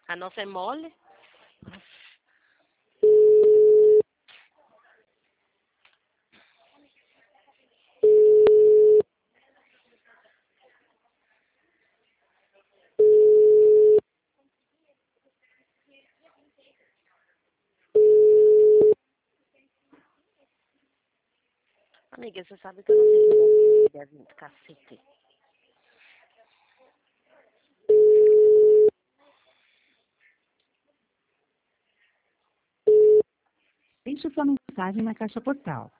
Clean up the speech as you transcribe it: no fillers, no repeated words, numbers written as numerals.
A nossa é mole. Amiga, você sabe que eu não sei que deve cacete. Deixe sua mensagem na caixa postal.